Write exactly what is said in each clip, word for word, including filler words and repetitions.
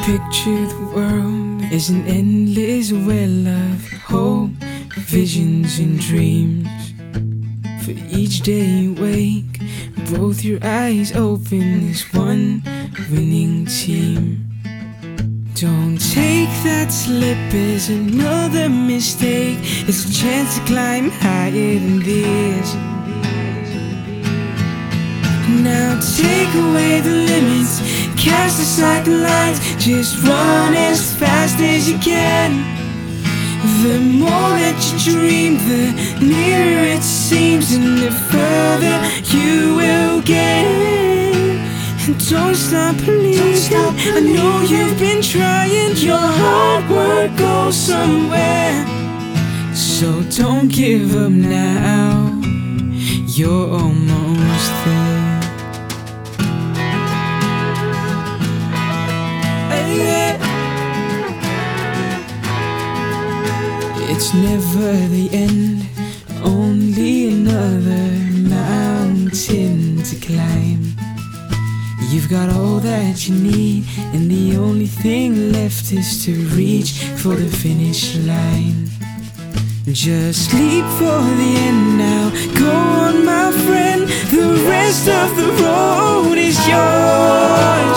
Picture the world as an endless well of hope, visions and dreams. For each day you wake, both your eyes open as one winning team. Don't take that slip as another mistake. It's a chance to climb higher than this. Now take away the limits, cast aside the lines, just run as fast as you can. The more that you dream, the nearer it seems, and the further you will get. And don't stop believing, I know you've been trying, your hard work goes somewhere. So don't give up now, you're almost there. It's never the end, only another mountain to climb. You've got all that you need, and the only thing left is to reach for the finish line. Just leap for the end now, go on my friend, the rest of the road is yours.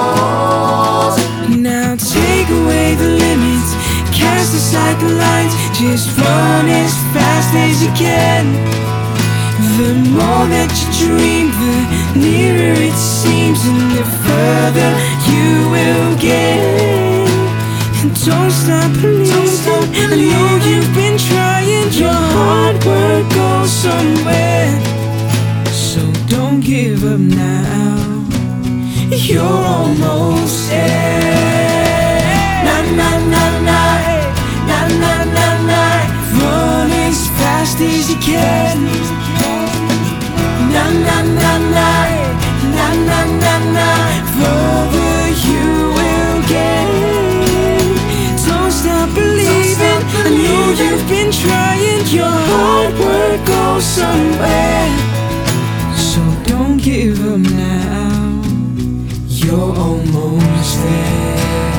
Now take away the limits, cast aside the lines, just run as fast as you can. The more that you dream, the nearer it seems, and the further you will get. And don't stop believing, I know you've been trying, your hard work goes somewhere. So don't give up now, you're almost there. Na na na na, na na na na, run as fast as you can. Na na na na, na na na na, further you will get. Don't stop believing, I know you've been trying, your hard work goes somewhere. So don't give up now, you're almost there.